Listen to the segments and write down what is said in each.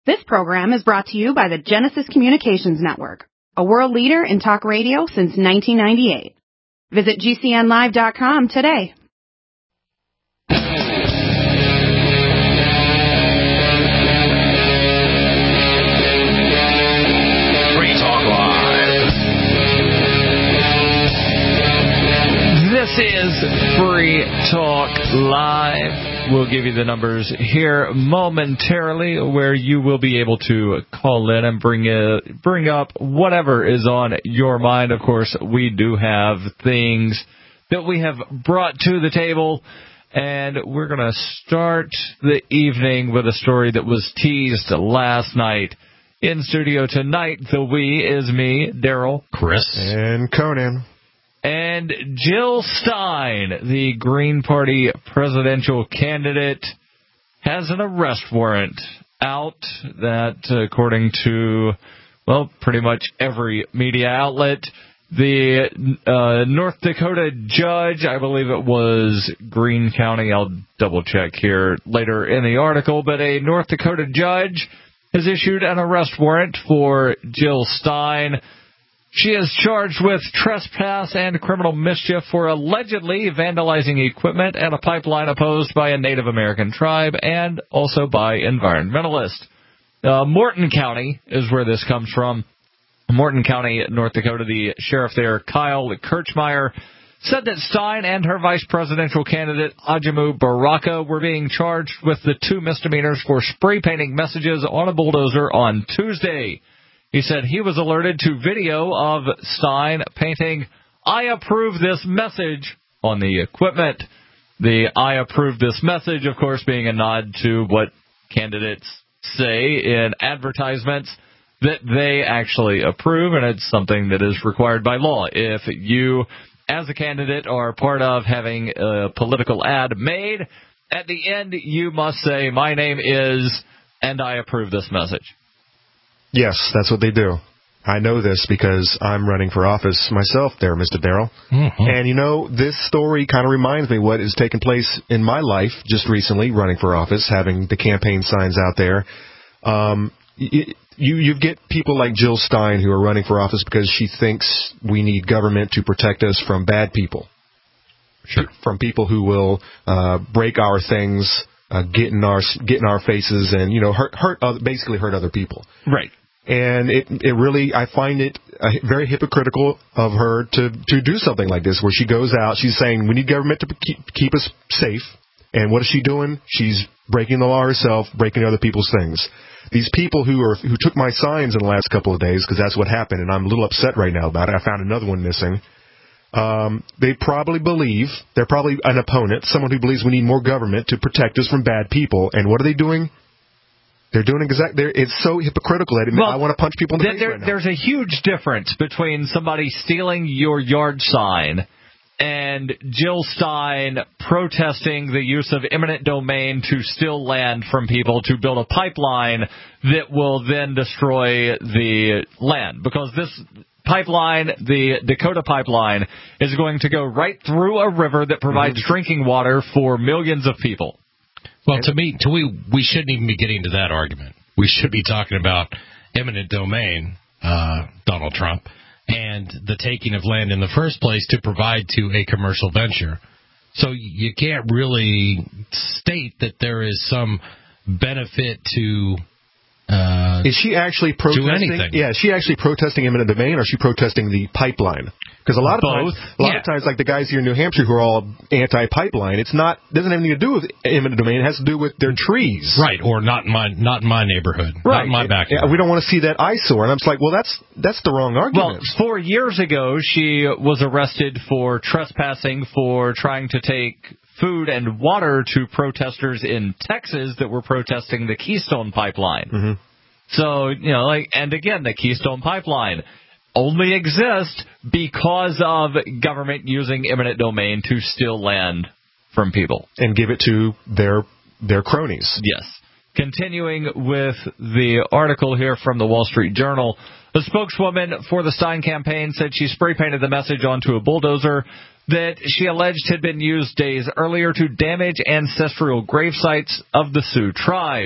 This program is brought to you by the Genesis Communications Network, a world leader in talk radio since 1998. Visit GCNlive.com today. Free Talk Live. This is Free Talk Live. We'll give you the numbers here momentarily where you will be able to call in and bring up whatever is on your mind. Of course, we do have things that we have brought to the table, and we're going to start the evening with a story that was teased last night. In studio tonight, the we is me, Daryl, Chris, and Conan. And Jill Stein, the Green Party presidential candidate, has an arrest warrant out that, according to, well, pretty much every media outlet, the North Dakota judge, I believe it was Greene County, I'll double-check here later in the article, but a North Dakota judge has issued an arrest warrant for Jill Stein. She is charged with trespass and criminal mischief for allegedly vandalizing equipment at a pipeline opposed by a Native American tribe and also by environmentalists. Morton County is where this comes from. Morton County, North Dakota, the sheriff there, Kyle Kirchmeyer, said that Stein and her vice presidential candidate, Ajamu Baraka, were being charged with the 2 misdemeanors for spray painting messages on a bulldozer on Tuesday. He said he was alerted to video of Stein painting, "I approve this message," on the equipment. The "I approve this message," of course, being a nod to what candidates say in advertisements that they actually approve, and it's something that is required by law. If you, as a candidate, are part of having a political ad made, at the end you must say, "My name is, and I approve this message." Yes, that's what they do. I know this because I'm running for office myself there, Mr. Darrell. Mm-hmm. And, you know, this story kind of reminds me what has taken place in my life just recently, running for office, having the campaign signs out there. You get people like Jill Stein who are running for office because she thinks we need government to protect us from bad people. Sure. From people who will break our things, get in our faces and, you know, basically hurt other people. Right. And it really, I find it very hypocritical of her to do something like this, where she goes out, she's saying we need government to keep us safe, and what is she doing? She's breaking the law herself, breaking other people's things. These people who took my signs in the last couple of days, because that's what happened, and I'm a little upset right now about it. I found another one missing. They probably believe, they're probably an opponent, someone who believes we need more government to protect us from bad people, and what are they doing? They're doing it's so hypocritical that I want to punch people in the face right now. There's a huge difference between somebody stealing your yard sign and Jill Stein protesting the use of eminent domain to steal land from people to build a pipeline that will then destroy the land. Because this pipeline, the Dakota pipeline, is going to go right through a river that provides drinking water for millions of people. Well, to me, we shouldn't even be getting to that argument. We should be talking about eminent domain, Donald Trump, and the taking of land in the first place to provide to a commercial venture. So you can't really state that there is some benefit to is she actually protesting? Do anything. Yeah, is she actually protesting eminent domain, or is she protesting the pipeline? Because a lot of times, like the guys here in New Hampshire who are all anti-pipeline, doesn't have anything to do with eminent domain. It has to do with their trees, right? Or not in my neighborhood, right? Not in my backyard. Yeah, we don't want to see that eyesore. And I'm just like, well, that's the wrong argument. Well, 4 years ago, she was arrested for trespassing for trying to take food and water to protesters in Texas that were protesting the Keystone Pipeline. Mm-hmm. So, you know, and again, the Keystone Pipeline only exists because of government using eminent domain to steal land from people. And give it to their cronies. Yes. Continuing with the article here from the Wall Street Journal, the spokeswoman for the Stein campaign said she spray painted the message onto a bulldozer that she alleged had been used days earlier to damage ancestral grave sites of the Sioux tribe.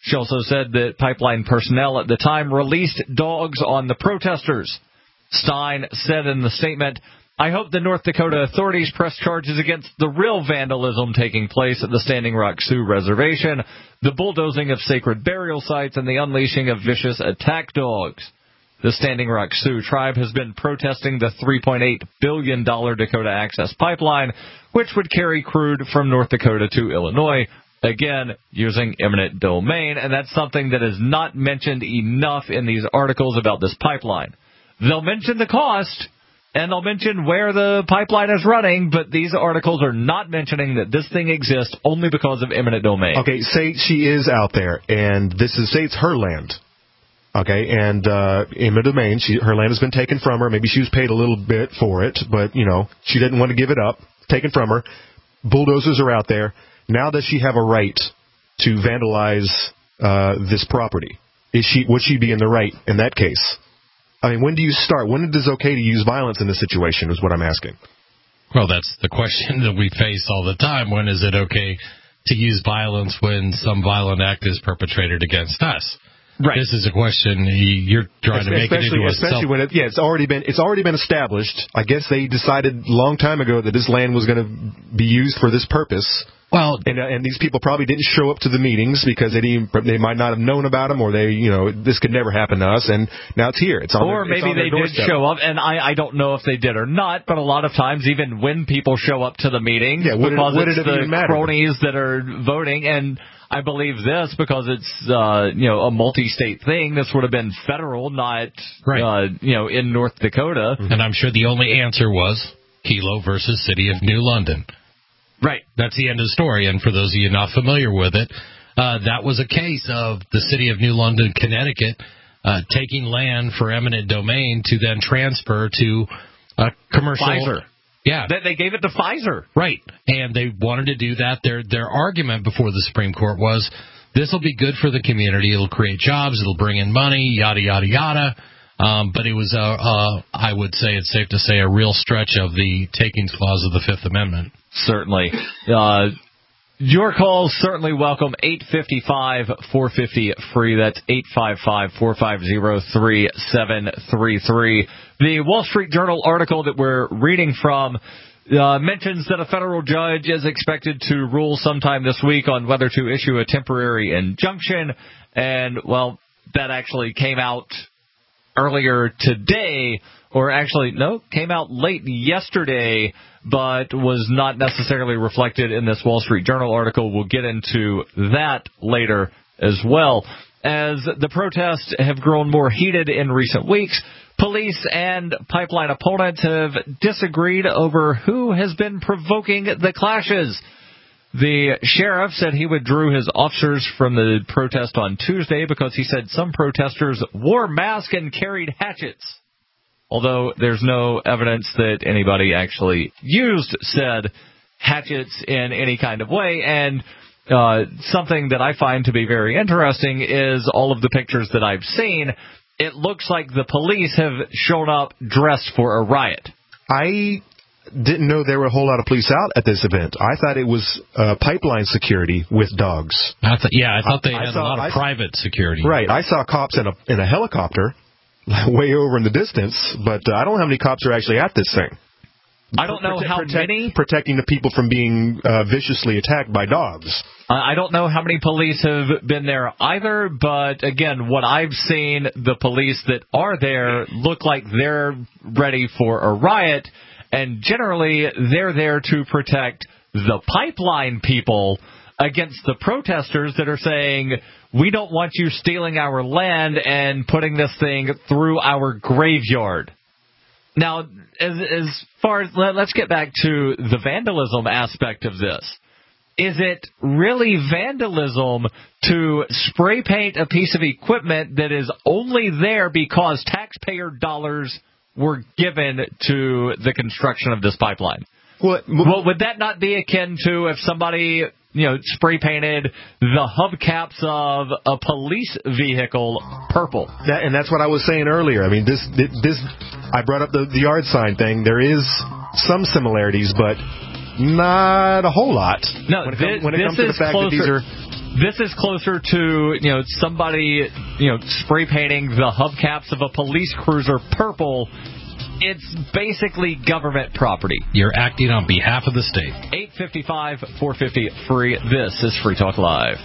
She also said that pipeline personnel at the time released dogs on the protesters. Stein said in the statement, "I hope the North Dakota authorities press charges against the real vandalism taking place at the Standing Rock Sioux Reservation, the bulldozing of sacred burial sites, and the unleashing of vicious attack dogs." The Standing Rock Sioux tribe has been protesting the $3.8 billion Dakota Access Pipeline, which would carry crude from North Dakota to Illinois, again, using eminent domain, and that's something that is not mentioned enough in these articles about this pipeline. They'll mention the cost, and they'll mention where the pipeline is running, but these articles are not mentioning that this thing exists only because of eminent domain. Okay, say she is out there, and say it's her land. Okay, and eminent domain, her land has been taken from her. Maybe she was paid a little bit for it, but, she didn't want to give it up. Taken from her. Bulldozers are out there. Now does she have a right to vandalize this property? Would she be in the right in that case? I mean, when do you start? When it is okay to use violence in this situation is what I'm asking. Well, that's the question that we face all the time. When is it okay to use violence when some violent act is perpetrated against us? Right. This is a question you're trying to make it into especially when it's already been established. I guess they decided a long time ago that this land was going to be used for this purpose. Well, and these people probably didn't show up to the meetings because they might not have known about them, or this could never happen to us, and now it's here. It's on or maybe they did show up, and I don't know if they did or not, but a lot of times even when people show up to the meeting, because it's the cronies that are voting, and I believe this because it's a multi-state thing. This would have been federal, not in North Dakota. And I'm sure the only answer was Kelo versus City of New London. Right. That's the end of the story. And for those of you not familiar with it, that was a case of the City of New London, Connecticut, taking land for eminent domain to then transfer to a commercial. Pfizer. Yeah. They gave it to Pfizer. Right. And they wanted to do that. Their argument before the Supreme Court was, this will be good for the community. It'll create jobs. It'll bring in money, yada, yada, yada. But it was, I would say it's safe to say, a real stretch of the takings clause of the Fifth Amendment. Certainly. Your calls certainly welcome. 855-450-FREE. That's 855-450-3733. The Wall Street Journal article that we're reading from mentions that a federal judge is expected to rule sometime this week on whether to issue a temporary injunction. And, well, that actually came out earlier today, or actually, no, came out late yesterday, but was not necessarily reflected in this Wall Street Journal article. We'll get into that later as well. As the protests have grown more heated in recent weeks, police and pipeline opponents have disagreed over who has been provoking the clashes. The sheriff said he withdrew his officers from the protest on Tuesday because he said some protesters wore masks and carried hatchets. Although there's no evidence that anybody actually used said hatchets in any kind of way. And something that I find to be very interesting is all of the pictures that I've seen. It looks like the police have shown up dressed for a riot. I didn't know there were a whole lot of police out at this event. I thought it was pipeline security with dogs. I thought they had a lot of private security. Right. I saw cops in a helicopter way over in the distance, but I don't know how many cops are actually at this thing. I don't know how many. Protecting the people from being viciously attacked by dogs. I don't know how many police have been there either, but again, what I've seen, the police that are there look like they're ready for a riot, and generally they're there to protect the pipeline people against the protesters that are saying, we don't want you stealing our land and putting this thing through our graveyard. Now, as far as, let's get back to the vandalism aspect of this. Is it really vandalism to spray paint a piece of equipment that is only there because taxpayer dollars were given to the construction of this pipeline? Well, would that not be akin to if somebody, spray painted the hubcaps of a police vehicle purple? And that's what I was saying earlier. I mean, this I brought up the yard sign thing. There is some similarities, but not a whole lot. No, when it comes to the fact that This is closer to, somebody, spray painting the hubcaps of a police cruiser purple. It's basically government property. You're acting on behalf of the state. 855-450-FREE. This is Free Talk Live.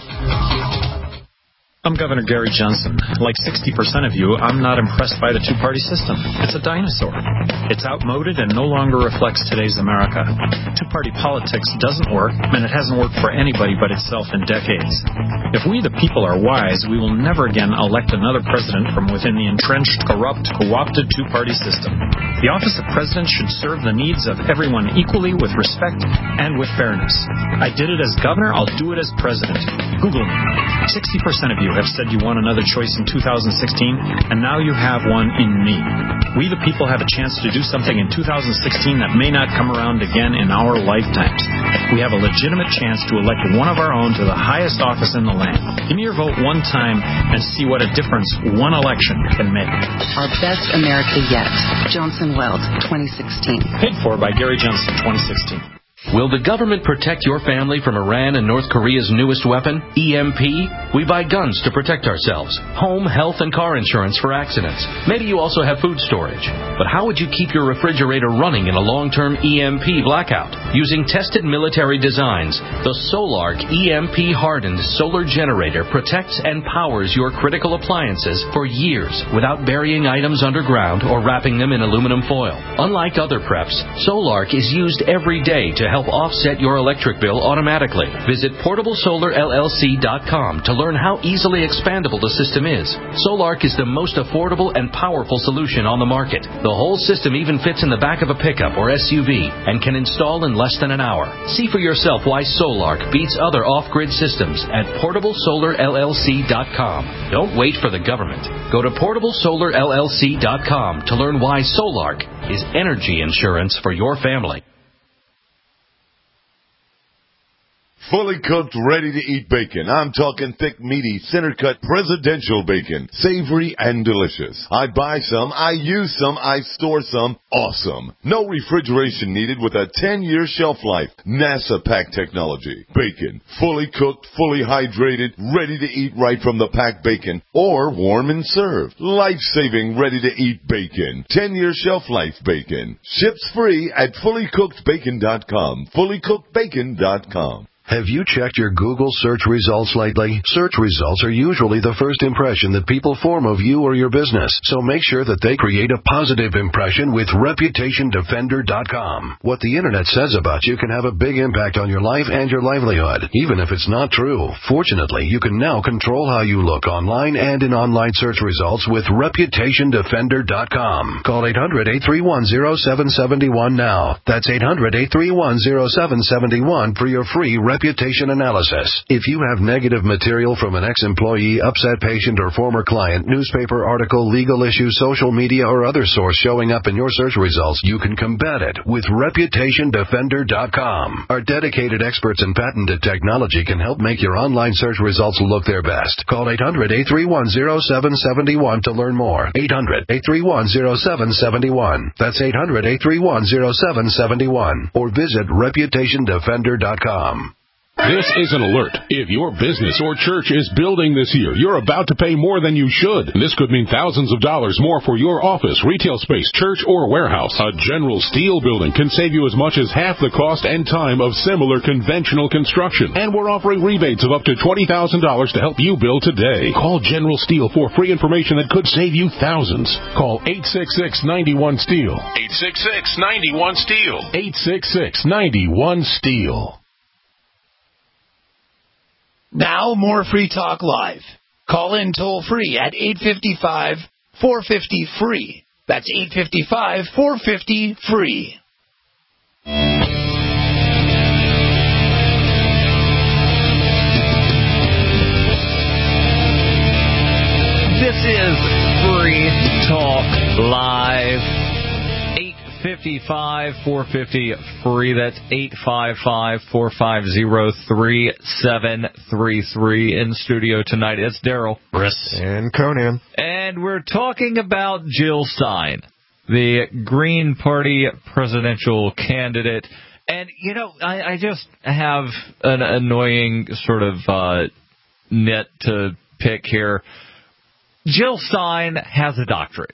I'm Governor Gary Johnson. Like 60% of you, I'm not impressed by the two-party system. It's a dinosaur. It's outmoded and no longer reflects today's America. Two-party politics doesn't work, and it hasn't worked for anybody but itself in decades. If we, the people, are wise, we will never again elect another president from within the entrenched, corrupt, co-opted two-party system. The office of president should serve the needs of everyone equally, with respect and with fairness. I did it as governor, I'll do it as president. Google me. 60% of you have said you want another choice in 2016, and now you have one in me. We, the people, have a chance to do something in 2016 that may not come around again in our lifetimes. We have a legitimate chance to elect one of our own to the highest office in the land. Give me your vote one time and see what a difference one election can make. Our best America yet. Johnson Weld, 2016. Paid for by Gary Johnson, 2016. Will the government protect your family from Iran and North Korea's newest weapon, EMP? We buy guns to protect ourselves, home, health, and car insurance for accidents. Maybe you also have food storage. But how would you keep your refrigerator running in a long-term EMP blackout? Using tested military designs, the Solarc EMP-hardened solar generator protects and powers your critical appliances for years without burying items underground or wrapping them in aluminum foil. Unlike other preps, Solarc is used every day to help offset your electric bill automatically. Visit PortableSolarLLC.com to learn how easily expandable the system is. Solarc is the most affordable and powerful solution on the market. The whole system even fits in the back of a pickup or SUV and can install in less than an hour. See for yourself why Solarc beats other off-grid systems at PortableSolarLLC.com. Don't wait for the government. Go to PortableSolarLLC.com to learn why Solarc is energy insurance for your family. Fully cooked, ready-to-eat bacon. I'm talking thick, meaty, center-cut presidential bacon. Savory and delicious. I buy some, I use some, I store some. Awesome. No refrigeration needed with a 10-year shelf life. NASA pack technology. Bacon. Fully cooked, fully hydrated, ready to eat right from the packed bacon. Or warm and served. Life-saving, ready-to-eat bacon. 10-year shelf life bacon. Ships free at fullycookedbacon.com. Fullycookedbacon.com. Have you checked your Google search results lately? Search results are usually the first impression that people form of you or your business, so make sure that they create a positive impression with ReputationDefender.com. What the Internet says about you can have a big impact on your life and your livelihood, even if it's not true. Fortunately, you can now control how you look online and in online search results with ReputationDefender.com. Call 800-831-0771 now. That's 800-831-0771 for your free reputation analysis. If you have negative material from an ex-employee, upset patient, or former client, newspaper article, legal issue, social media, or other source showing up in your search results, you can combat it with ReputationDefender.com. Our dedicated experts in patented technology can help make your online search results look their best. Call 800-831-0771 to learn more. 800-831-0771. That's 800-831-0771. Or visit ReputationDefender.com. This is an alert. If your business or church is building this year, you're about to pay more than you should. This could mean thousands of dollars more for your office, retail space, church, or warehouse. A General Steel building can save you as much as half the cost and time of similar conventional construction. And we're offering rebates of up to $20,000 to help you build today. Call General Steel for free information that could save you thousands. Call 866-91-STEEL. 866-91-STEEL. 866-91-STEEL. Now, more Free Talk Live. Call in toll-free at 855-450-FREE. That's 855-450-FREE. This is Free Talk Live. 855-450-FREE. That's 855-450-3733. In studio tonight, it's Daryl, Chris, and Conan. And we're talking about Jill Stein, the Green Party presidential candidate. And, you know, I just have an annoying sort of nit to pick here. Jill Stein has a doctorate.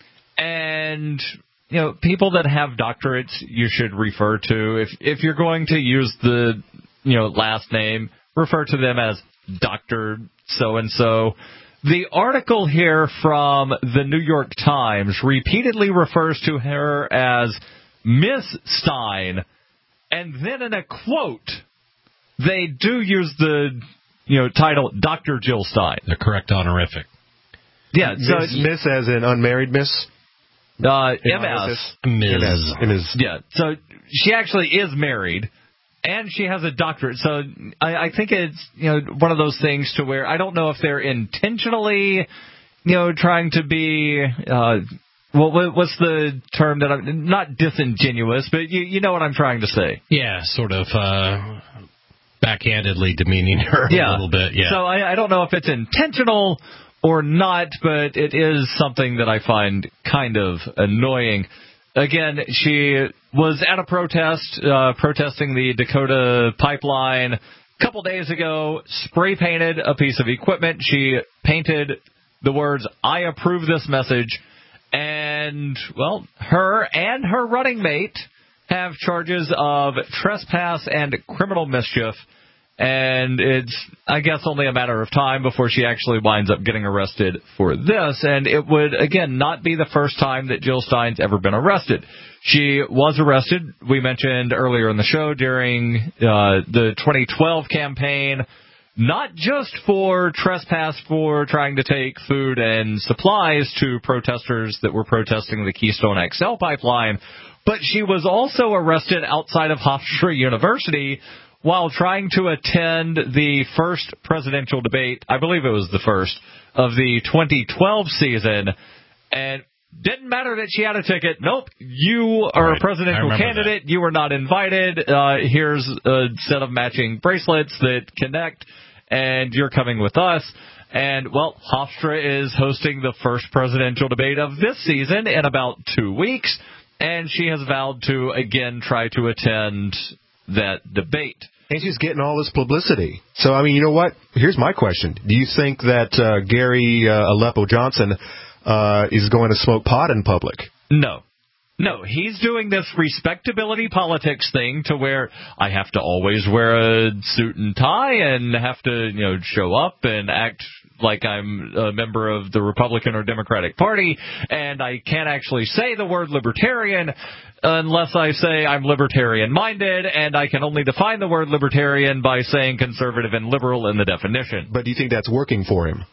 And, people that have doctorates you should refer to. If you're going to use the, last name, refer to them as Dr. So-and-so. The article here from the New York Times repeatedly refers to her as Miss Stein, and then in a quote, they do use the title Dr. Jill Stein. The correct honorific. Yeah, so Miss as in unmarried Miss? MS. Ms. Yeah, so she actually is married. And she has a doctorate, so I think it's one of those things to where I don't know if they're intentionally trying to be what's the term that I'm not disingenuous, but you know what I'm trying to say. Yeah, sort of backhandedly demeaning her a little bit. Yeah. So I don't know if it's intentional or not, but it is something that I find kind of annoying. Again, she was at a protest, protesting the Dakota pipeline a couple days ago, spray painted a piece of equipment. She painted the words, "I approve this message." And, well, her and her running mate have charges of trespass and criminal mischief. And it's, I guess, only a matter of time before she actually winds up getting arrested for this. And it would, again, not be the first time that Jill Stein's ever been arrested. She was arrested, we mentioned earlier in the show, during the 2012 campaign, not just for trespass for trying to take food and supplies to protesters that were protesting the Keystone XL pipeline, but she was also arrested outside of Hofstra University while trying to attend the first presidential debate, I believe it was the first, of the 2012 season. And didn't matter that she had a ticket. Nope, you are a presidential candidate. That. You were not invited. Here's a set of matching bracelets that connect, and you're coming with us. And, well, Hofstra is hosting the first presidential debate of this season in about 2 weeks, and she has vowed to, again, try to attend that debate. And she's getting all this publicity. So, I mean, you know what? Here's my question. Do you think that Gary Aleppo Johnson is going to smoke pot in public? No. No, he's doing this respectability politics thing to where I have to always wear a suit and tie and have to, show up and act like I'm a member of the Republican or Democratic Party, and I can't actually say the word libertarian unless I say I'm libertarian-minded, and I can only define the word libertarian by saying conservative and liberal in the definition. But do you think that's working for him?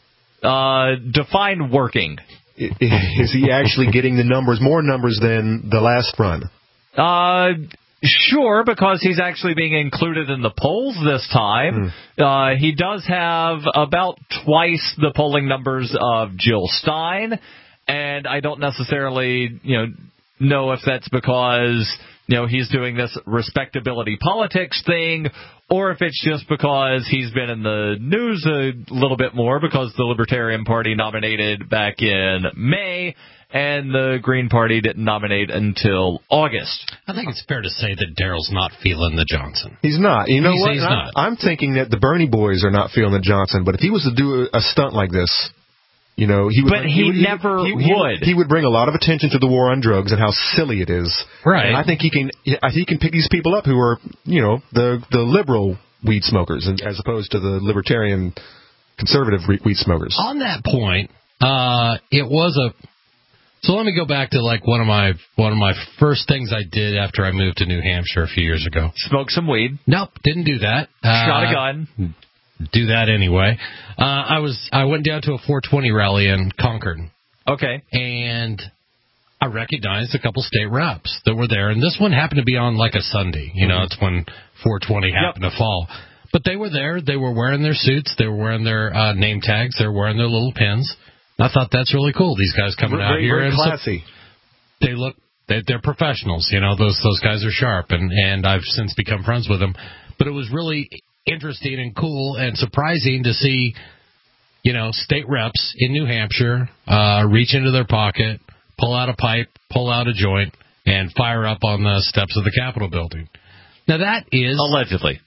Define working. Is he actually getting the numbers, more numbers than the last run? Sure, because he's actually being included in the polls this time. He does have about twice the polling numbers of Jill Stein, and I don't necessarily, know if that's because, he's doing this respectability politics thing, or if it's just because he's been in the news a little bit more because the Libertarian Party nominated back in May, and the Green Party didn't nominate until August. I think it's fair to say that Daryl's not feeling the Johnson. He's not. You know what? He's not. I'm thinking that the Bernie boys are not feeling the Johnson, but if he was to do a stunt like this, he would. But he never would. He would bring a lot of attention to the war on drugs and how silly it is. Right. And I think he can pick these people up who are, the liberal weed smokers as opposed to the libertarian conservative weed smokers. On that point, it was a. So let me go back to one of my first things I did after I moved to New Hampshire a few years ago. Smoke some weed. Nope, didn't do that. Shot a gun. Do that anyway. I went down to a 420 rally in Concord. Okay. And I recognized a couple state reps that were there, and this one happened to be on a Sunday. It's when 420 happened to fall. But they were there. They were wearing their suits. They were wearing their name tags. They were wearing their little pins. I thought that's really cool. These guys coming out here very classy. So they look. They're professionals. Those guys are sharp, and I've since become friends with them. But it was really interesting and cool and surprising to see, state reps in New Hampshire reach into their pocket, pull out a pipe, pull out a joint, and fire up on the steps of the Capitol building. Now that is allegedly.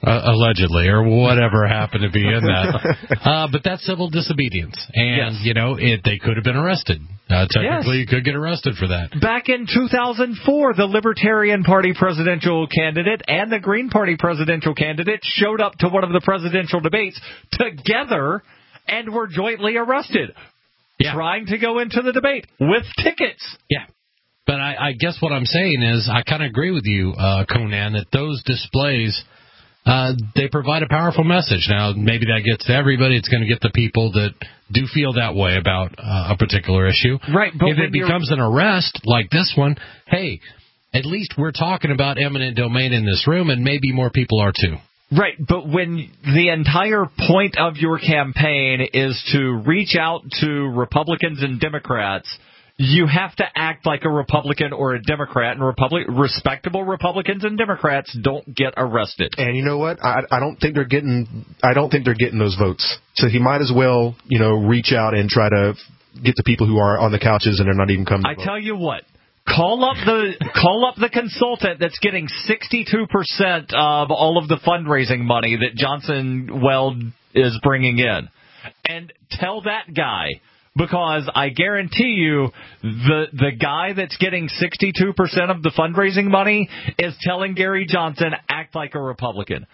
Allegedly, or whatever happened to be in that. But that's civil disobedience. And, they could have been arrested. Technically, you could get arrested for that. Back in 2004, the Libertarian Party presidential candidate and the Green Party presidential candidate showed up to one of the presidential debates together and were jointly arrested, trying to go into the debate with tickets. Yeah. But I guess what I'm saying is I kind of agree with you, Conan, that those displays, they provide a powerful message. Now, maybe that gets to everybody. It's going to get the people that do feel that way about a particular issue. Right. But if it becomes an arrest like this one, hey, at least we're talking about eminent domain in this room, and maybe more people are too. Right, but when the entire point of your campaign is to reach out to Republicans and Democrats, you have to act like a Republican or a Democrat, and respectable Republicans and Democrats don't get arrested. And you know what? I don't think they're getting those votes. So he might as well, reach out and try to get the people who are on the couches and they're not even coming to vote. Tell you what. Call up the consultant that's getting 62% of all of the fundraising money that Johnson Weld is bringing in, and tell that guy. Because I guarantee you, the guy that's getting 62% of the fundraising money is telling Gary Johnson, act like a Republican.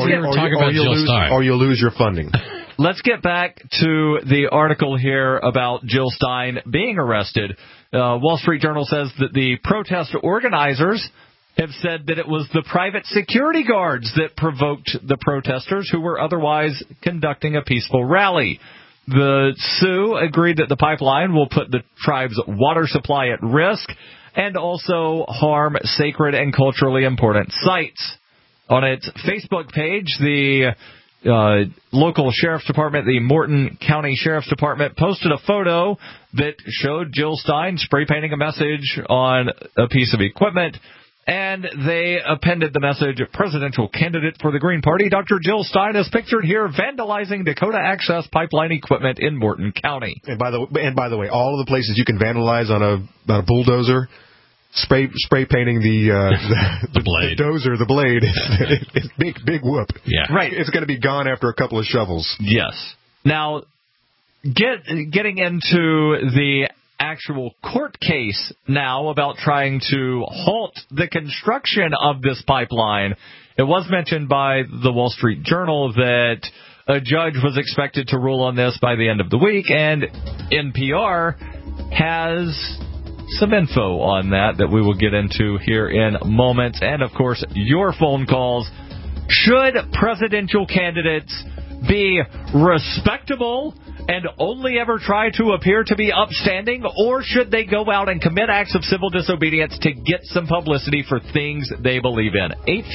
Or you'll lose your funding. Let's get back to the article here about Jill Stein being arrested. Wall Street Journal says that the protest organizers have said that it was the private security guards that provoked the protesters who were otherwise conducting a peaceful rally. The Sioux agreed that the pipeline will put the tribe's water supply at risk and also harm sacred and culturally important sites. On its Facebook page, the local sheriff's department, the Morton County Sheriff's Department, posted a photo that showed Jill Stein spray painting a message on a piece of equipment. And they appended the message, presidential candidate for the Green Party, Dr. Jill Stein, is pictured here vandalizing Dakota Access pipeline equipment in Morton County. And by the way, all of the places you can vandalize on a bulldozer, spray painting the blade. The blade, it's big whoop. Yeah. Right. It's going to be gone after a couple of shovels. Yes. Now, getting into the actual court case now about trying to halt the construction of this pipeline. It was mentioned by the Wall Street Journal that a judge was expected to rule on this by the end of the week, and NPR has some info on that we will get into here in moments. And, of course, your phone calls. Should presidential candidates be respectable and only ever try to appear to be upstanding, or should they go out and commit acts of civil disobedience to get some publicity for things they believe in?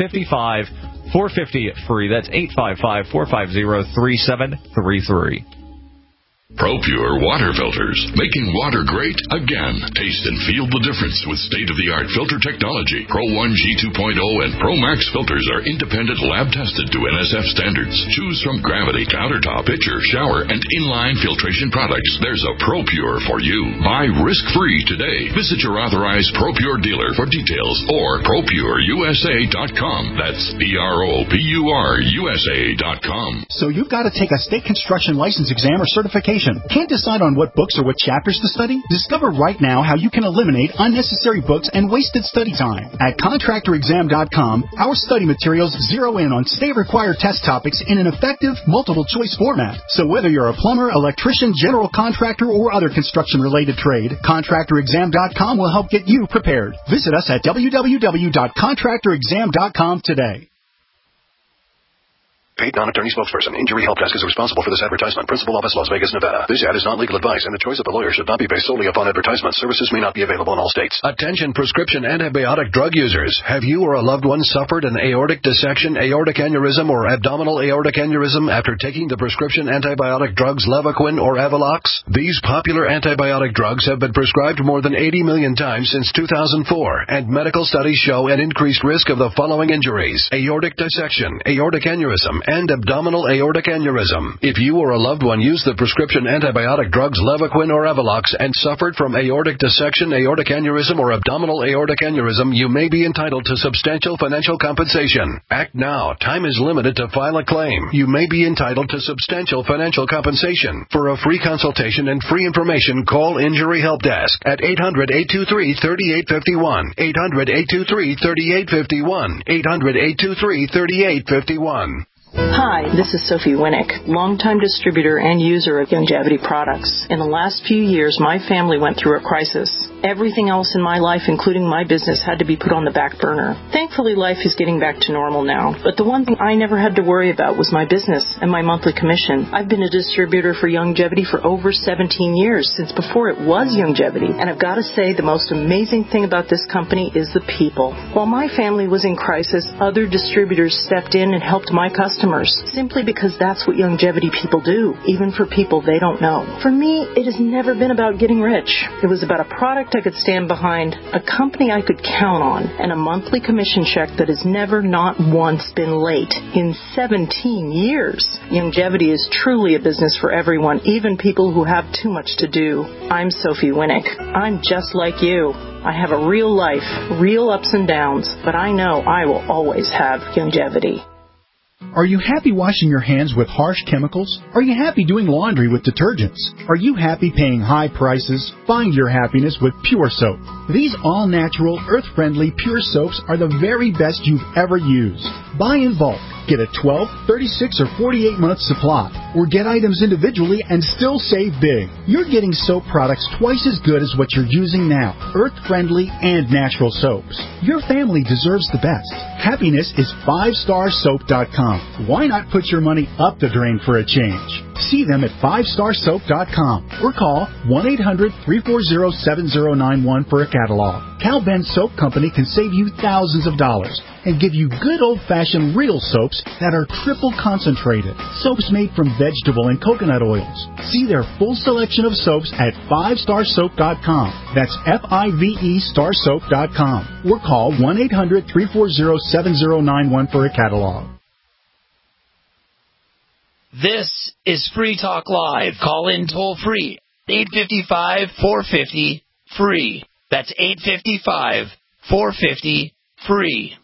855-450-FREE. That's 855-450-3733. ProPure water filters, making water great again. Taste and feel the difference with state-of-the-art filter technology. Pro 1 G 2.0 and Pro Max filters are independent lab-tested to NSF standards. Choose from Gravity, Countertop, Pitcher, Shower, and Inline filtration products. There's a ProPure for you. Buy risk-free today. Visit your authorized ProPure dealer for details or ProPureUSA.com. That's ProPureUSA.com. So you've got to take a state construction license exam or certification. Can't decide on what books or what chapters to study? Discover right now how you can eliminate unnecessary books and wasted study time. At ContractorExam.com, our study materials zero in on state-required test topics in an effective, multiple-choice format. So whether you're a plumber, electrician, general contractor, or other construction-related trade, ContractorExam.com will help get you prepared. Visit us at www.ContractorExam.com today. Paid non-attorney spokesperson. Injury Help Desk is responsible for this advertisement. Principal office, Las Vegas, Nevada. This ad is not legal advice, and the choice of the lawyer should not be based solely upon advertisement. Services may not be available in all states. Attention prescription antibiotic drug users. Have you or a loved one suffered an aortic dissection, aortic aneurysm, or abdominal aortic aneurysm after taking the prescription antibiotic drugs Levaquin or Avelox? These popular antibiotic drugs have been prescribed more than 80 million times since 2004, and medical studies show an increased risk of the following injuries: aortic dissection, aortic aneurysm, and abdominal aortic aneurysm. If you or a loved one used the prescription antibiotic drugs Levaquin or Evolox and suffered from aortic dissection, aortic aneurysm, or abdominal aortic aneurysm, you may be entitled to substantial financial compensation. Act now. Time is limited to file a claim. You may be entitled to substantial financial compensation. For a free consultation and free information, call Injury Help Desk at 800-823-3851. 800-823-3851. 800-823-3851. Hi, this is Sophie Winnick, longtime distributor and user of Youngevity products. In the last few years, my family went through a crisis. Everything else in my life, including my business, had to be put on the back burner. Thankfully, life is getting back to normal now. But the one thing I never had to worry about was my business and my monthly commission. I've been a distributor for Youngevity for over 17 years, since before it was Youngevity. And I've got to say, the most amazing thing about this company is the people. While my family was in crisis, other distributors stepped in and helped my customers, simply because that's what Youngevity people do, even for people they don't know. For me, it has never been about getting rich. It was about a product I could stand behind, a company I could count on, and a monthly commission check that has never, not once, been late in 17 years. Youngevity is truly a business for everyone, even people who have too much to do. I'm Sophie Winnick. I'm just like you. I have a real life, real ups and downs, but I know I will always have Youngevity. Are you happy washing your hands with harsh chemicals? Are you happy doing laundry with detergents? Are you happy paying high prices? Find your happiness with Pure Soap. These all-natural, earth-friendly Pure Soaps are the very best you've ever used. Buy in bulk. Get a 12, 36, or 48-month supply. Or get items individually and still save big. You're getting soap products twice as good as what you're using now. Earth-friendly and natural soaps. Your family deserves the best. Happiness is 5starsoap.com. Why not put your money up the drain for a change? See them at 5starsoap.com or call 1-800-340-7091 for a catalog. Cal Ben Soap Company can save you thousands of dollars and give you good old-fashioned real soaps that are triple concentrated. Soaps made from vegetable and coconut oils. See their full selection of soaps at 5starsoap.com. That's F-I-V-E starsoap.com. Or call 1-800-340-7091 for a catalog. This is Free Talk Live. Call in toll free. 855-450-FREE. That's 855-450-FREE.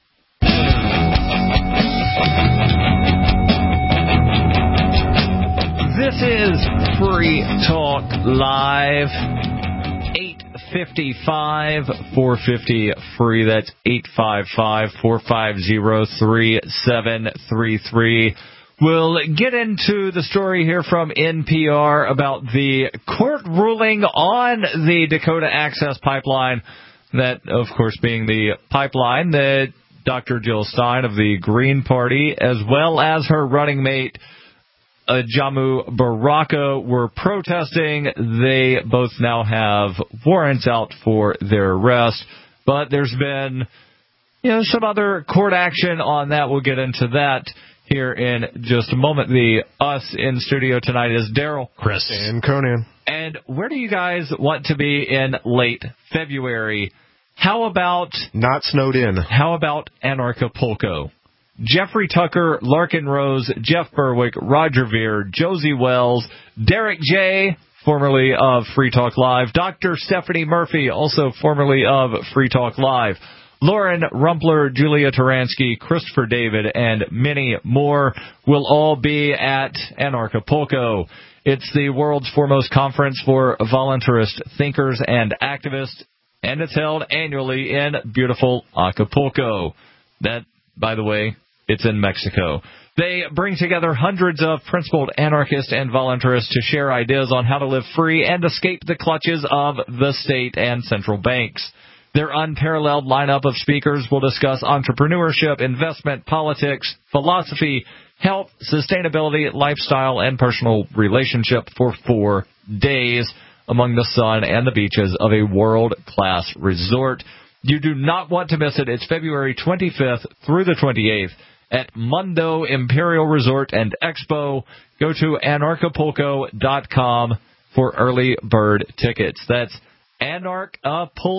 This is Free Talk Live. 855-450-FREE. That's 855-450-3733. We'll get into the story here from NPR about the court ruling on the Dakota Access Pipeline, that, of course, being the pipeline that Dr. Jill Stein of the Green Party, as well as her running mate, Jamu Baraka, were protesting. They both now have warrants out for their arrest, but there's been, some other court action on that. We'll get into that here in just a moment. Us in studio tonight is Daryl, Chris, and Conan. And where do you guys want to be in late February? How about not snowed in? How about Anarchapulco? Jeffrey Tucker, Larkin Rose, Jeff Berwick, Roger Veer, Josie Wells, Derek J., formerly of Free Talk Live, Dr. Stephanie Murphy, also formerly of Free Talk Live, Lauren Rumpler, Julia Taransky, Christopher David, and many more will all be at Anarchapulco. It's the world's foremost conference for voluntarist thinkers and activists, and it's held annually in beautiful Acapulco. That, by the way, it's in Mexico. They bring together hundreds of principled anarchists and voluntarists to share ideas on how to live free and escape the clutches of the state and central banks. Their unparalleled lineup of speakers will discuss entrepreneurship, investment, politics, philosophy, health, sustainability, lifestyle, and personal relationship for 4 days among the sun and the beaches of a world-class resort. You do not want to miss it. It's February 25th through the 28th at Mundo Imperial Resort and Expo. Go to anarchapulco.com for early bird tickets. That's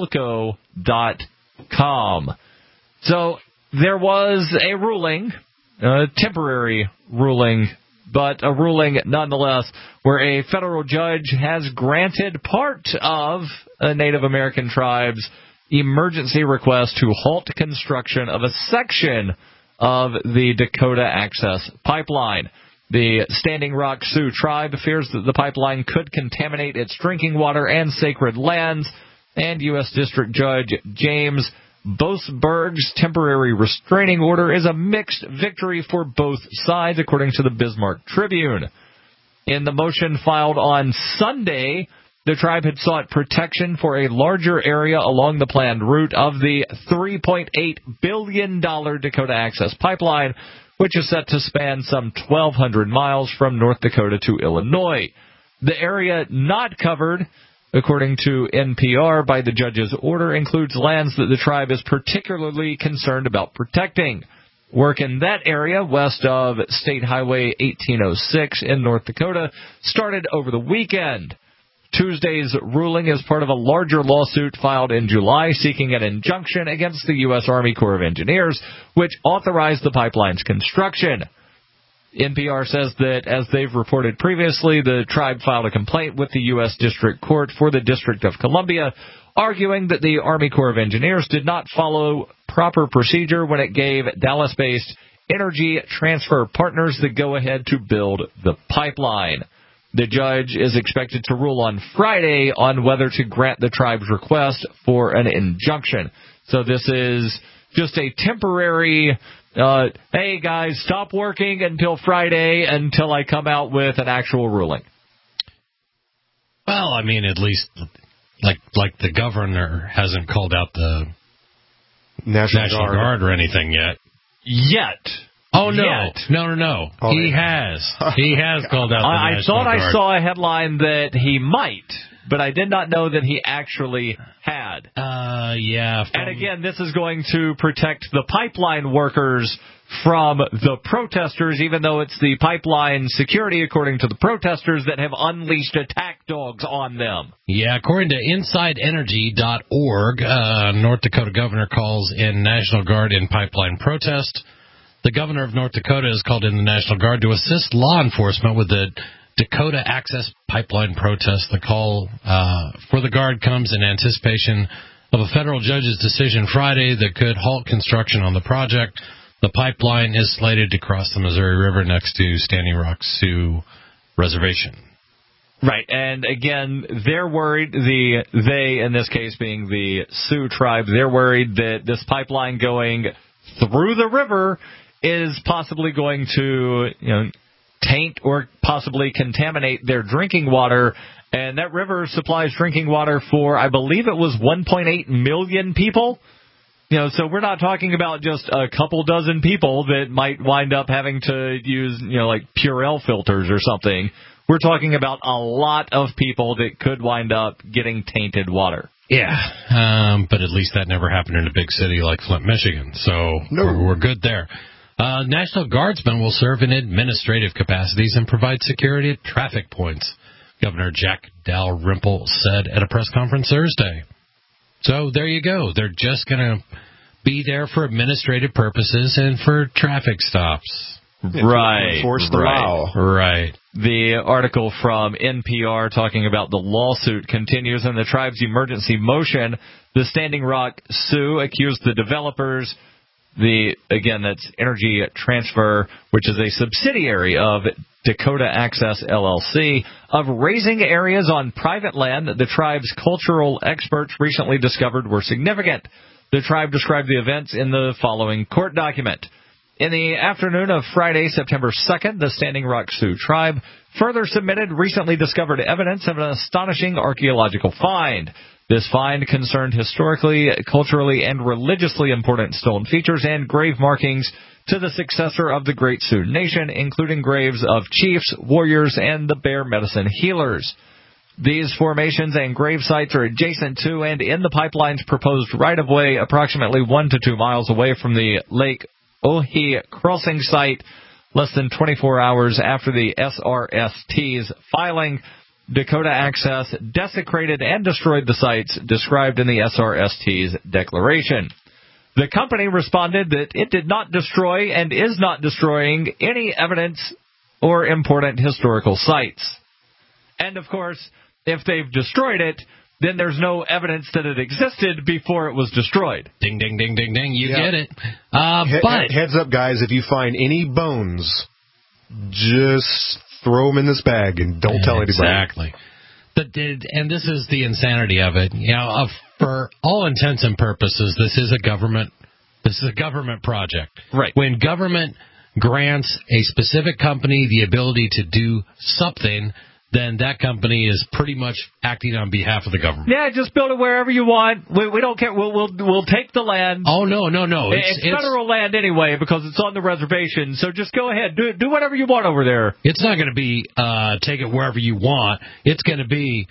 anarchapulco.com. So there was a ruling temporary ruling, but a ruling nonetheless, where a federal judge has granted part of a Native American tribe's emergency request to halt construction of a section of the Dakota Access Pipeline. The Standing Rock Sioux tribe fears that the pipeline could contaminate its drinking water and sacred lands, and U.S. District Judge James Boasberg's temporary restraining order is a mixed victory for both sides, according to the Bismarck Tribune. In the motion filed on Sunday, the tribe had sought protection for a larger area along the planned route of the $3.8 billion Dakota Access Pipeline, which is set to span some 1,200 miles from North Dakota to Illinois. The area not covered, according to NPR, by the judge's order, includes lands that the tribe is particularly concerned about protecting. Work in that area, west of State Highway 1806 in North Dakota, started over the weekend. Tuesday's ruling is part of a larger lawsuit filed in July seeking an injunction against the U.S. Army Corps of Engineers, which authorized the pipeline's construction. NPR says that, as they've reported previously, the tribe filed a complaint with the U.S. District Court for the District of Columbia, arguing that the Army Corps of Engineers did not follow proper procedure when it gave Dallas-based Energy Transfer Partners the go-ahead to build the pipeline. The judge is expected to rule on Friday on whether to grant the tribe's request for an injunction. So this is just a temporary, hey guys, stop working until Friday until I come out with an actual ruling. Well, I mean, at least like the governor hasn't called out the National Guard or anything yet. Oh, no. No. He has. He has called out the National Guard. I saw a headline that he might, but I did not know that he actually had. Yeah. And again, this is going to protect the pipeline workers from the protesters, even though it's the pipeline security, according to the protesters, that have unleashed attack dogs on them. Yeah, according to InsideEnergy.org, North Dakota governor calls in National Guard in pipeline protest. The governor of North Dakota has called in the National Guard to assist law enforcement with the Dakota Access Pipeline protest. The call for the Guard comes in anticipation of a federal judge's decision Friday that could halt construction on the project. The pipeline is slated to cross the Missouri River next to Standing Rock Sioux Reservation. Right, and again, they're worried, they, in this case being the Sioux tribe, they're worried that this pipeline going through the river is possibly going to, taint or possibly contaminate their drinking water. And that river supplies drinking water for, I believe it was 1.8 million people. So we're not talking about just a couple dozen people that might wind up having to use, like Purell filters or something. We're talking about a lot of people that could wind up getting tainted water. Yeah, but at least that never happened in a big city like Flint, Michigan. So we're good there. National Guardsmen will serve in administrative capacities and provide security at traffic points, Governor Jack Dalrymple said at a press conference Thursday. So there you go. They're just going to be there for administrative purposes and for traffic stops. Right. Enforce the law. Right. The article from NPR talking about the lawsuit continues. In the tribe's emergency motion, the Standing Rock Sioux accused the developers, that's Energy Transfer, which is a subsidiary of Dakota Access LLC, of raising areas on private land that the tribe's cultural experts recently discovered were significant. The tribe described the events in the following court document. In the afternoon of Friday, September 2nd, the Standing Rock Sioux tribe further submitted recently discovered evidence of an astonishing archaeological find. This find concerned historically, culturally, and religiously important stone features and grave markings to the successor of the Great Sioux Nation, including graves of chiefs, warriors, and the bear medicine healers. These formations and grave sites are adjacent to and in the pipeline's proposed right-of-way, approximately 1 to 2 miles away from the Lake Ohi crossing site. Less than 24 hours after the SRST's filing, Dakota Access desecrated and destroyed the sites described in the SRST's declaration. The company responded that it did not destroy and is not destroying any evidence or important historical sites. And, of course, if they've destroyed it, then there's no evidence that it existed before it was destroyed. Ding, ding, ding, ding, ding. You get it. But heads up, guys, if you find any bones, just throw them in this bag and don't tell anybody. Exactly. And this is the insanity of it. For all intents and purposes, this is a government project. Right. When government grants a specific company the ability to do something, then that company is pretty much acting on behalf of the government. Yeah, just build it wherever you want. We don't care. We'll take the land. Oh, no. It's federal land anyway because it's on the reservation. So just go ahead. Do whatever you want over there. It's not going to be take it wherever you want. It's going to be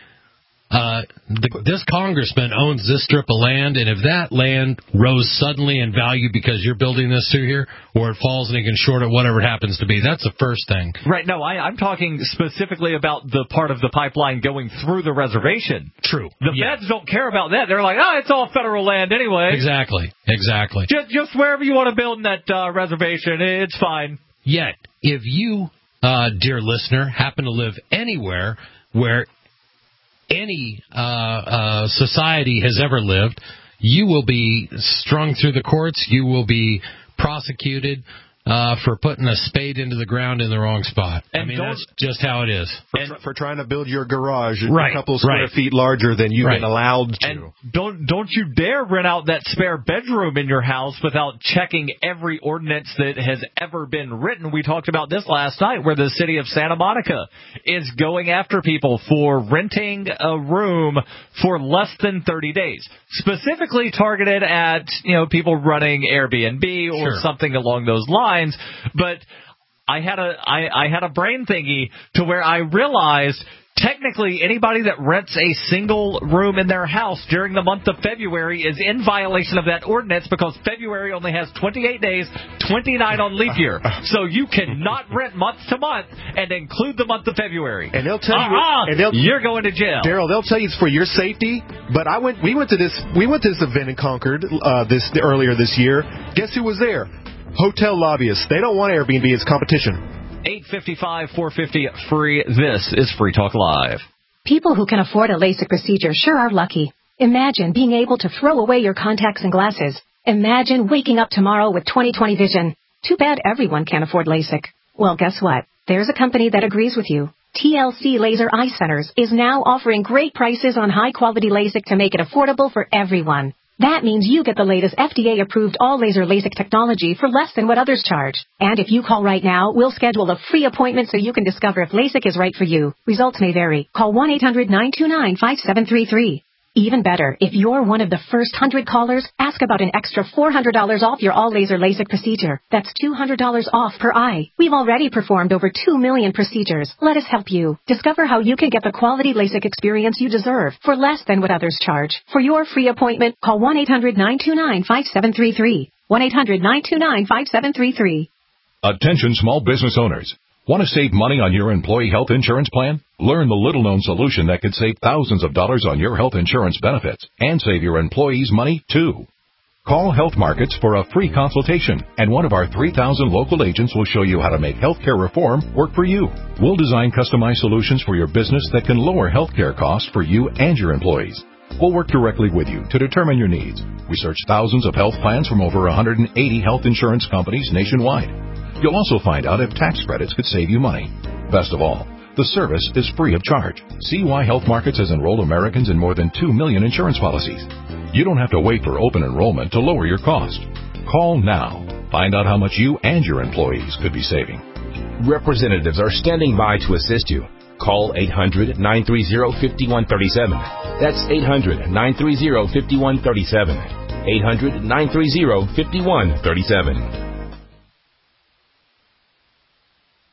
this congressman owns this strip of land, and if that land rose suddenly in value because you're building this through here, or it falls and it can short it, whatever it happens to be, that's the first thing. Right. No, I'm talking specifically about the part of the pipeline going through the reservation. True. The feds don't care about that. They're like, it's all federal land anyway. Exactly. Just wherever you want to build in that reservation, it's fine. Yet, if you, dear listener, happen to live anywhere where any society has ever lived, you will be strung through the courts. You will be prosecuted for putting a spade into the ground in the wrong spot. And that's just how it is. For trying to build your garage a couple square feet larger than you've been allowed to. And don't you dare rent out that spare bedroom in your house without checking every ordinance that has ever been written. We talked about this last night where the city of Santa Monica is going after people for renting a room for less than 30 days. Specifically targeted at, people running Airbnb or something along those lines. But I had a brain thingy to where I realized technically anybody that rents a single room in their house during the month of February is in violation of that ordinance because February only has 28 days, 29 on leap year. So you cannot rent month to month and include the month of February. And they'll tell you you're going to jail. Daryl, they'll tell you it's for your safety, but we went to this event in Concord earlier this year. Guess who was there? Hotel lobbyists. They don't want Airbnb as competition. 855-450-FREE. This is Free Talk Live. People who can afford a LASIK procedure sure are lucky. Imagine being able to throw away your contacts and glasses. Imagine waking up tomorrow with 20/20 vision. Too bad everyone can't afford LASIK. Well, guess what? There's a company that agrees with you. TLC Laser Eye Centers is now offering great prices on high-quality LASIK to make it affordable for everyone. That means you get the latest FDA-approved all-laser LASIK technology for less than what others charge. And if you call right now, we'll schedule a free appointment so you can discover if LASIK is right for you. Results may vary. Call 1-800-929-5733. Even better, if you're one of the first 100 callers, ask about an extra $400 off your all-laser LASIK procedure. That's $200 off per eye. We've already performed over 2 million procedures. Let us help you. Discover how you can get the quality LASIK experience you deserve for less than what others charge. For your free appointment, call 1-800-929-5733. 1-800-929-5733. Attention small business owners. Want to save money on your employee health insurance plan? Learn the little-known solution that could save thousands of dollars on your health insurance benefits and save your employees money, too. Call Health Markets for a free consultation, and one of our 3,000 local agents will show you how to make healthcare reform work for you. We'll design customized solutions for your business that can lower healthcare costs for you and your employees. We'll work directly with you to determine your needs. We search thousands of health plans from over 180 health insurance companies nationwide. You'll also find out if tax credits could save you money. Best of all, the service is free of charge. See why Health Markets has enrolled Americans in more than 2 million insurance policies. You don't have to wait for open enrollment to lower your cost. Call now. Find out how much you and your employees could be saving. Representatives are standing by to assist you. Call 800-930-5137. That's 800-930-5137. 800-930-5137. Do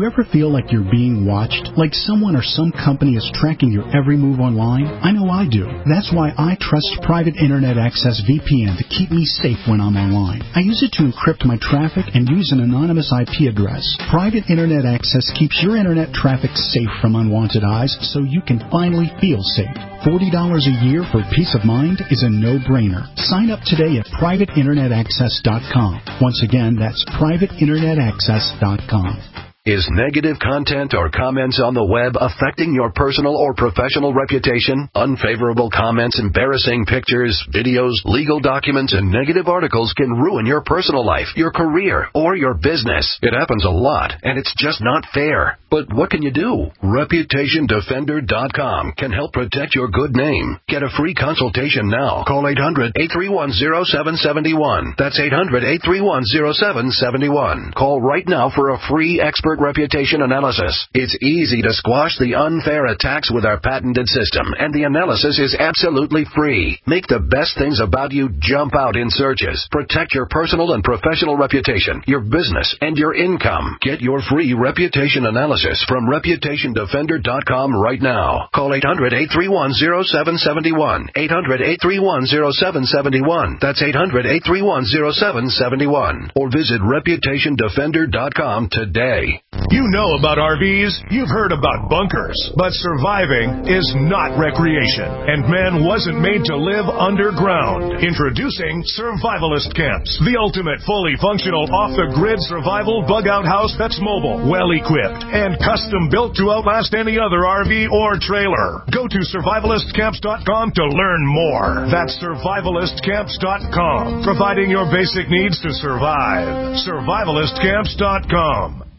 you ever feel like you're being watched? Like someone or some company is tracking your every move online? I know I do. That's why I trust Private Internet Access VPN to keep me safe when I'm online. I use it to encrypt my traffic and use an anonymous IP address. Private Internet Access keeps your internet traffic safe from unwanted eyes so you can finally feel safe. $40 a year for peace of mind is a no-brainer. Sign up today at privateinternetaccess.com. Once again, that's privateinternetaccess.com. Is negative content or comments on the web affecting your personal or professional reputation? Unfavorable comments, embarrassing pictures, videos, legal documents, and negative articles can ruin your personal life, your career, or your business. It happens a lot, and it's just not fair. But what can you do? ReputationDefender.com can help protect your good name. Get a free consultation now. Call 800-831-0771. That's 800-831-0771. Call right now for a free expert reputation analysis. It's easy to squash the unfair attacks with our patented system, and the analysis is absolutely free. Make the best things about you jump out in searches. Protect your personal and professional reputation, your business, and your income. Get your free reputation analysis from ReputationDefender.com right now. Call 800-831-0771. 800-831-0771. That's 800-831-0771. Or visit ReputationDefender.com today. You know about RVs, you've heard about bunkers, but surviving is not recreation, and man wasn't made to live underground. Introducing Survivalist Camps, the ultimate fully functional off-the-grid survival bug-out house that's mobile, well-equipped, and custom-built to outlast any other RV or trailer. Go to survivalistcamps.com to learn more. That's survivalistcamps.com, providing your basic needs to survive. survivalistcamps.com.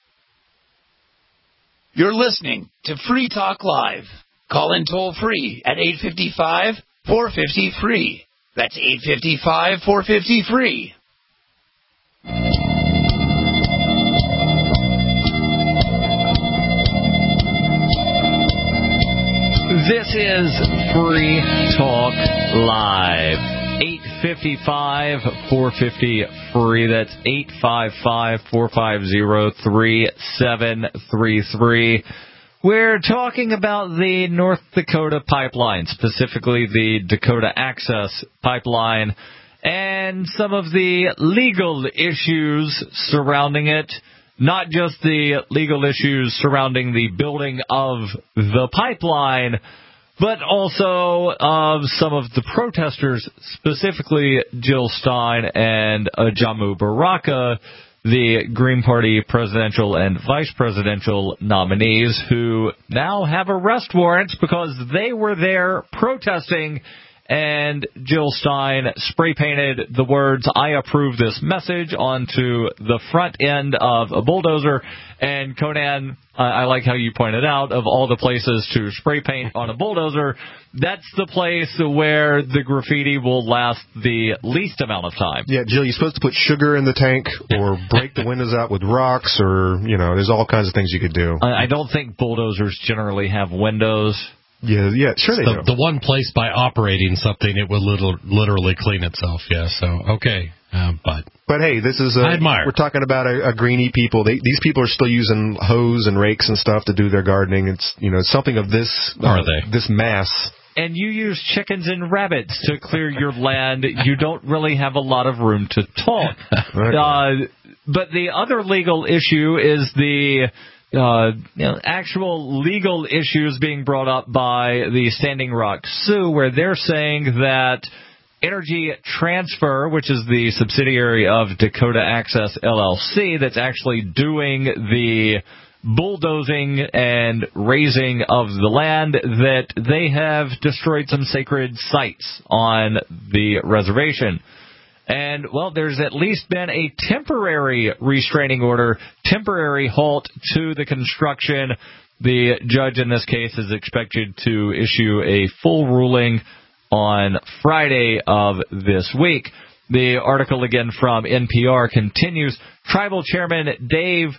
You're listening to Free Talk Live. Call in toll-free at 855-450-FREE. That's 855-450-FREE. This is Free Talk Live. 855-450-FREE. That's 855-450-3733. We're talking about the North Dakota pipeline, specifically the Dakota Access Pipeline, and some of the legal issues surrounding it. Not just the legal issues surrounding the building of the pipeline, but also of some of the protesters, specifically Jill Stein and Jammu Baraka, the Green Party presidential and vice presidential nominees, who now have arrest warrants because they were there protesting, and Jill Stein spray-painted the words, "I approve this message," onto the front end of a bulldozer. And Conan, I like how you pointed out, of all the places to spray paint on a bulldozer, that's the place where the graffiti will last the least amount of time. Yeah, Jill, you're supposed to put sugar in the tank or break the windows out with rocks, or, there's all kinds of things you could do. I don't think bulldozers generally have windows. Yeah, sure they do. The one place by operating something, it will literally clean itself. Yeah, so okay, but hey, this is I admire. We're talking about a greenie people. These people are still using hoes and rakes and stuff to do their gardening. It's something of this this mass. And you use chickens and rabbits to clear your land. You don't really have a lot of room to talk. But the other legal issue is the actual legal issues being brought up by the Standing Rock Sioux, where they're saying that Energy Transfer, which is the subsidiary of Dakota Access LLC, that's actually doing the bulldozing and raising of the land, that they have destroyed some sacred sites on the reservation. And, well, there's at least been a temporary restraining order, temporary halt to the construction. The judge in this case is expected to issue a full ruling on Friday of this week. The article, again, from NPR continues. Tribal Chairman Dave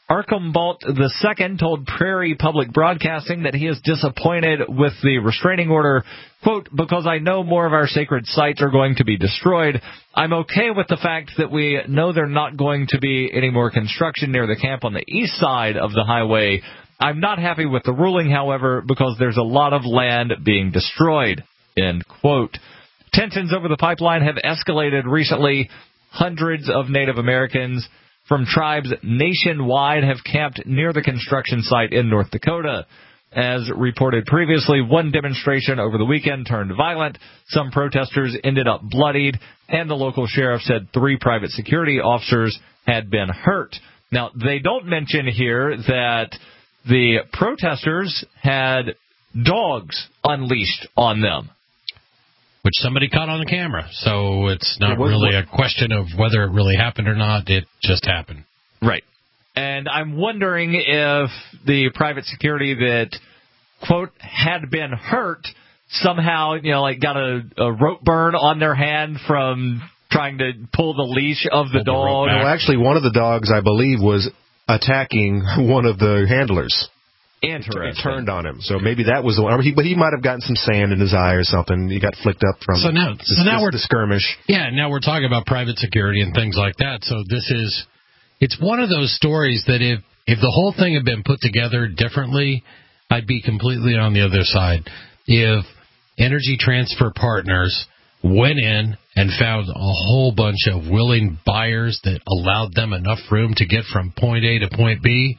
Archambault II told Prairie Public Broadcasting that he is disappointed with the restraining order, quote, because I know more of our sacred sites are going to be destroyed. I'm okay with the fact that we know there's not going to be any more construction near the camp on the east side of the highway. I'm not happy with the ruling, however, because there's a lot of land being destroyed, end quote. Tensions over the pipeline have escalated recently. Hundreds of Native Americans from tribes nationwide have camped near the construction site in North Dakota. As reported previously, one demonstration over the weekend turned violent. Some protesters ended up bloodied, and the local sheriff said 3 private security officers had been hurt. Now, they don't mention here that the protesters had dogs unleashed on them, which somebody caught on the camera. So it's not really a question of whether it really happened or not. It just happened. Right. And I'm wondering if the private security that, quote, had been hurt somehow, got a rope burn on their hand from trying to pull the leash of the dog. Well, actually, one of the dogs, I believe, was attacking one of the handlers. Interesting. It turned on him. So maybe that was the one. But he might have gotten some sand in his eye or something. He got flicked up from the skirmish. Yeah, now we're talking about private security and things like that. So it's one of those stories that if the whole thing had been put together differently, I'd be completely on the other side. If Energy Transfer Partners went in and found a whole bunch of willing buyers that allowed them enough room to get from point A to point B,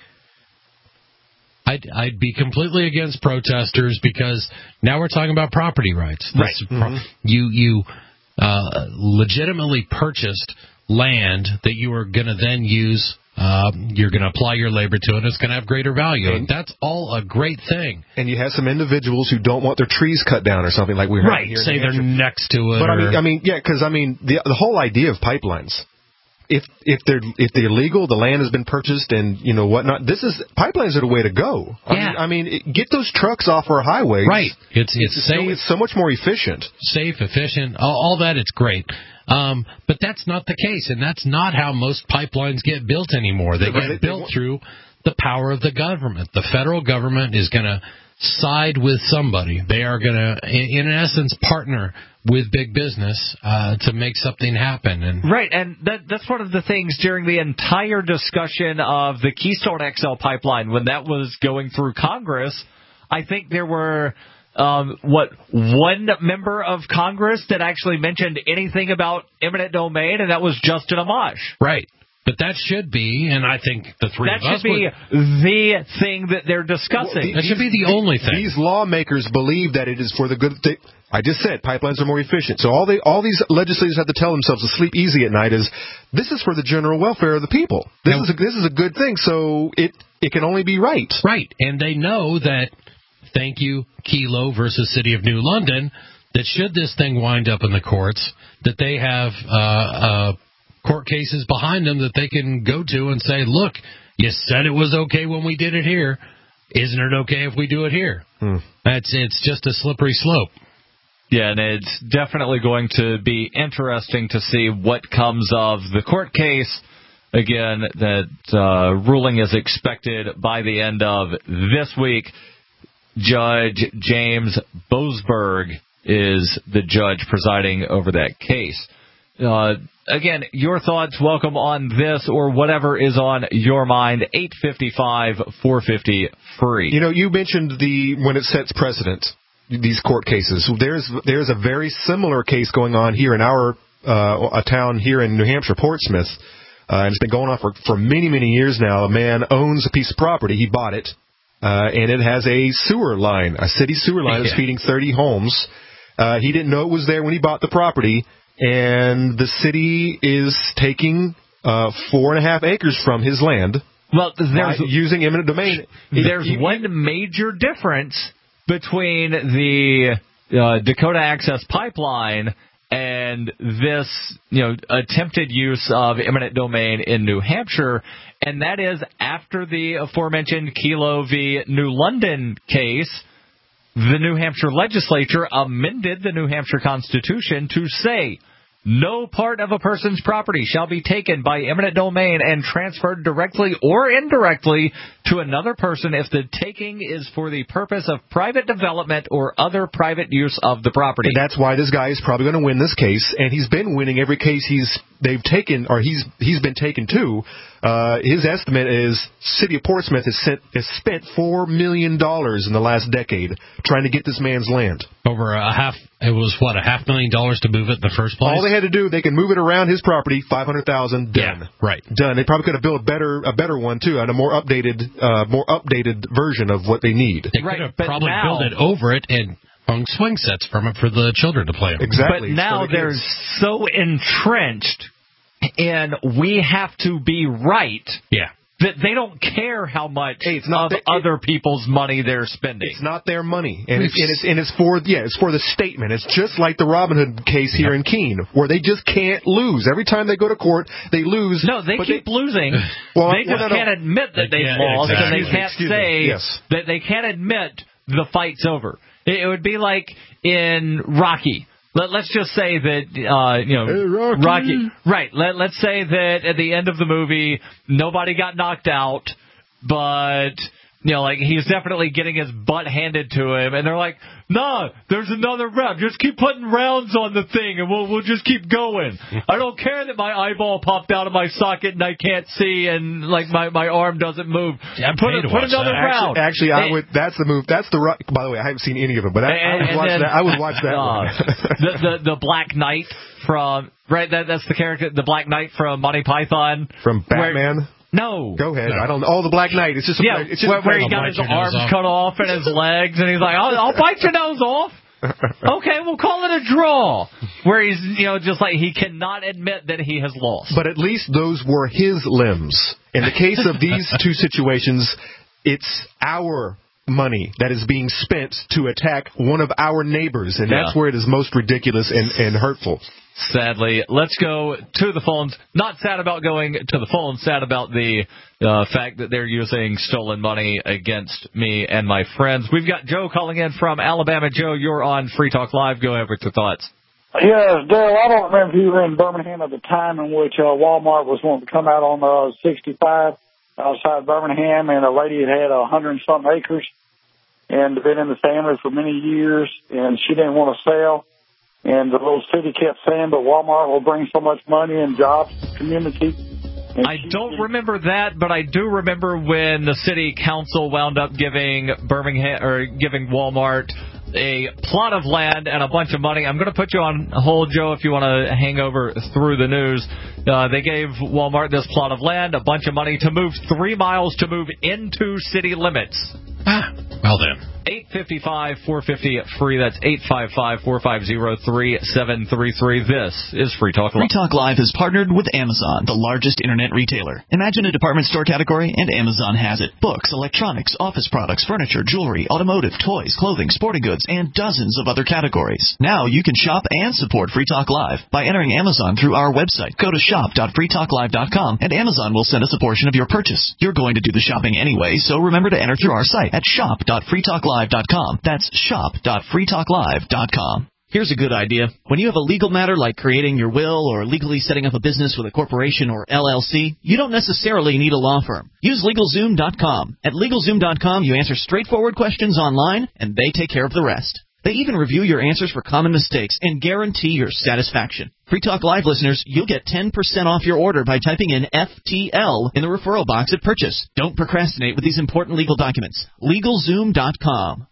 I'd be completely against protesters, because now we're talking about property rights. Right. You legitimately purchased land that you are going to then use. You're going to apply your labor to it, and it's going to have greater value. And that's all a great thing. And you have some individuals who don't want their trees cut down or something like we heard here. Say they're next to it. But the whole idea of pipelines. If they're legal, the land has been purchased and whatnot. Pipelines are the way to go. Yeah. Get those trucks off our highways. Right. It's safe. It's so much more efficient. Safe, efficient, all that. It's great. But that's not the case, and that's not how most pipelines get built anymore. They get built through the power of the government. The federal government is going to side with somebody. They are going to, in essence, partner with big business to make something happen. And that's one of the things during the entire discussion of the Keystone XL pipeline, when that was going through Congress. I think there were one member of Congress that actually mentioned anything about eminent domain, and that was Justin Amash. Right. But that should be, and I think the three of us that should be the thing that they're discussing. That should be the only thing. These lawmakers believe that it is for the good. I just said pipelines are more efficient. So all these legislators have to tell themselves to sleep easy at night is this is for the general welfare of the people. This is a good thing. So it can only be right. Right, and they know that. Thank you, Kelo versus City of New London. That should this thing wind up in the courts, that they have court cases behind them that they can go to and say, look, you said it was okay when we did it here. Isn't it okay if we do it here? It's just a slippery slope. Yeah, and it's definitely going to be interesting to see what comes of the court case. Again, that ruling is expected by the end of this week. Judge James Boasberg is the judge presiding over that case. Again, your thoughts, welcome on this or whatever is on your mind. 855-450-FREE. You mentioned when it sets precedent, these court cases. There's a very similar case going on here in our a town here in New Hampshire, Portsmouth. And it's been going on for many, many years now. A man owns a piece of property. He bought it. And it has a sewer line, a city sewer line that's feeding 30 homes. He didn't know it was there when he bought the property, and the city is taking 4.5 acres from his land. Well, there's using eminent domain. There's one major difference between the Dakota Access Pipeline and this, attempted use of eminent domain in New Hampshire, and that is after the aforementioned Kelo v. New London case, the New Hampshire legislature amended the New Hampshire Constitution to say No part of a person's property shall be taken by eminent domain and transferred directly or indirectly to another person if the taking is for the purpose of private development or other private use of the property. And that's why this guy is probably going to win this case, and he's been winning every case they've taken, or he's been taken to. His estimate is City of Portsmouth has spent $4 million in the last decade trying to get this man's land. Over it was $500,000 to move it in the first place? All they had to do, they can move it around his property, $500,000, done. Yeah, right. Done. They probably could have built a better one too, and a more updated version of what they need. They could have probably built it over it and hung swing sets from it for the children to play on. Exactly. But now they're so entrenched in we have to be right. Yeah. That they don't care how much of other people's money they're spending. It's not their money, and it's for the statement. It's just like the Robin Hood case here in Keene, where they just can't lose. Every time they go to court, they lose. No, they keep losing. They just can't admit that they've lost, and they can't say that they can't admit the fight's over. It would be like in Rocky. Let's just say that, hey, Rocky. Right. Let's say that at the end of the movie, nobody got knocked out, but, he's definitely getting his butt handed to him, and they're like, no, there's another round. Just keep putting rounds on the thing, and we'll just keep going. I don't care that my eyeball popped out of my socket and I can't see, and, my arm doesn't move. Put another round. Actually, I would. That's the move. By the way, I haven't seen any of them, but I would watch that one. the Black Knight from, right, that's the character, the Black Knight from Monty Python. From Batman? No. Go ahead. No. I don't know. Oh, the Black Knight. It's just where he got his arms cut off and his legs, and he's like, I'll bite your nose off. Okay, we'll call it a draw. Where he's, just like he cannot admit that he has lost. But at least those were his limbs. In the case of these two situations, it's our money that is being spent to attack one of our neighbors, and that's where it is most ridiculous and hurtful. Sadly, let's go to the phones. Not sad about going to the phones, sad about the fact that they're using stolen money against me and my friends. We've got Joe calling in from Alabama. Joe, you're on Free Talk Live. Go ahead with your thoughts. Yes, Dale, I don't remember if you were in Birmingham at the time in which Walmart was wanting to come out on 65 outside Birmingham, and a lady had 100-something acres and been in the family for many years, and she didn't want to sell. And the little city kept saying, but Walmart will bring so much money and jobs to the community. I don't remember that, but I do remember when the city council wound up giving Walmart a plot of land and a bunch of money. I'm going to put you on hold, Joe, if you want to hang over through the news. They gave Walmart this plot of land, a bunch of money to move 3 miles to move into city limits. Well then. 855-450-FREE. That's 855-450-3733. This is Free Talk Live. Free Talk Live is partnered with Amazon, the largest internet retailer. Imagine a department store category, and Amazon has it. Books, electronics, office products, furniture, jewelry, automotive, toys, clothing, sporting goods, and dozens of other categories. Now you can shop and support Free Talk Live by entering Amazon through our website. Go to shop.freetalklive.com, and Amazon will send us a portion of your purchase. You're going to do the shopping anyway, so remember to enter through our site at shop.freetalklive.com. That's shop.freetalklive.com. Here's a good idea. When you have a legal matter like creating your will or legally setting up a business with a corporation or LLC, you don't necessarily need a law firm. Use LegalZoom.com. At LegalZoom.com, you answer straightforward questions online, and they take care of the rest. They even review your answers for common mistakes and guarantee your satisfaction. Free Talk Live listeners, you'll get 10% off your order by typing in FTL in the referral box at purchase. Don't procrastinate with these important legal documents. LegalZoom.com.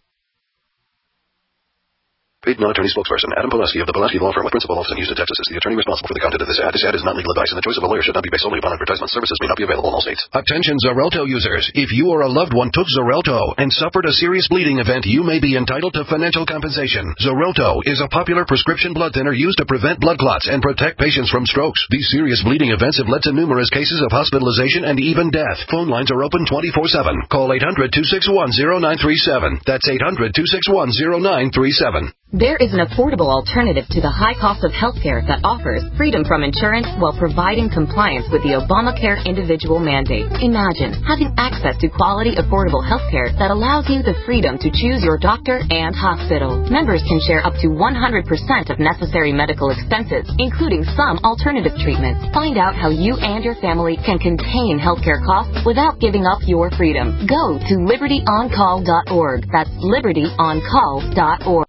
Paid non-attorney spokesperson Adam Pulaski of the Pulaski Law Firm with principal office in Houston, Texas is the attorney responsible for the content of this ad. This ad is not legal advice, and the choice of a lawyer should not be based solely upon advertisement. Services may not be available in all states. Attention Xarelto users. If you or a loved one took Xarelto and suffered a serious bleeding event, you may be entitled to financial compensation. Xarelto is a popular prescription blood thinner used to prevent blood clots and protect patients from strokes. These serious bleeding events have led to numerous cases of hospitalization and even death. Phone lines are open 24/7. Call 800-261-0937. That's 800-261-0937. There is an affordable alternative to the high cost of healthcare that offers freedom from insurance while providing compliance with the Obamacare individual mandate. Imagine having access to quality, affordable healthcare that allows you the freedom to choose your doctor and hospital. Members can share up to 100% of necessary medical expenses, including some alternative treatments. Find out how you and your family can contain healthcare costs without giving up your freedom. Go to libertyoncall.org. That's libertyoncall.org.